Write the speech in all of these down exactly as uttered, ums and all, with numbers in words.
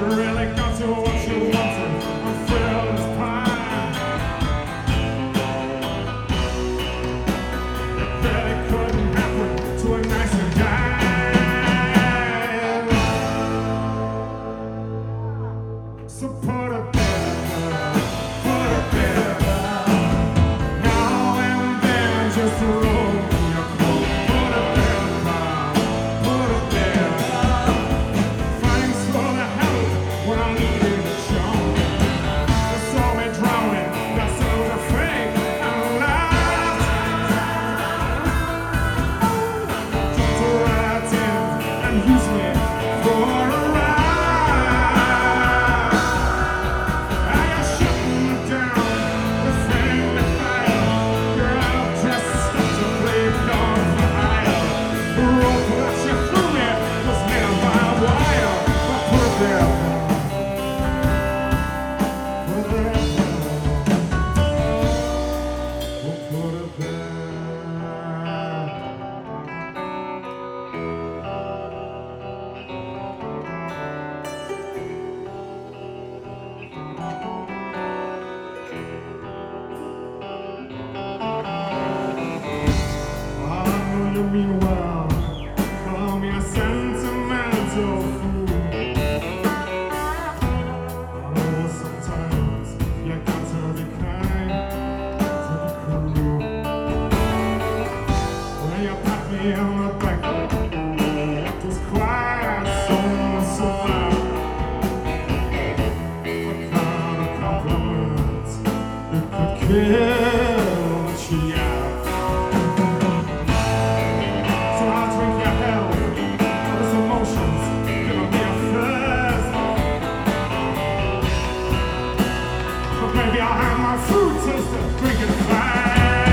really got to what you wanted. I'm filled with pine. It really couldn't happen to a nicer guy. So put a bed, put a bed. Now and then just roll your coat. Put a bed, put a bed. Thanks for the help when I needed it shown. I saw me drowning, got so afraid and laughed. Jumped right in and used me for a ride. I got shut down, the flame that fire. Girl, just stopped to play on fire. The rope that you threw me was made by wire. But put it there, put it there, oh, put it there. I know you mean well. Call me a sentimental fool. Oh, sometimes you got to be kind to be cruel. When you pat me on the back, it was quite so so loud. A kind of compliment that could kill the child. So I'll drink your hell for this emotions, giving me a fizz. But maybe I'll have my food taster, drinking fast.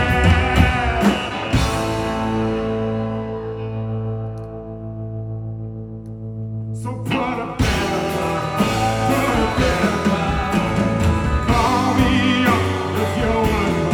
So put a bed, put a bed. Call me up if you want.